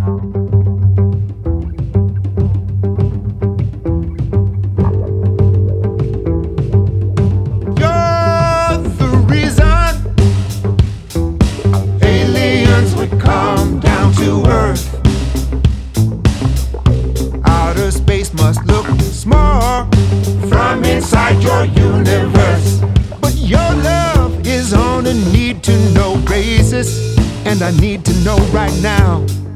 You're the reason aliens would come down to Earth. Outer space must look small from inside your universe. But your love is on a need to know basis, and I need to know right now.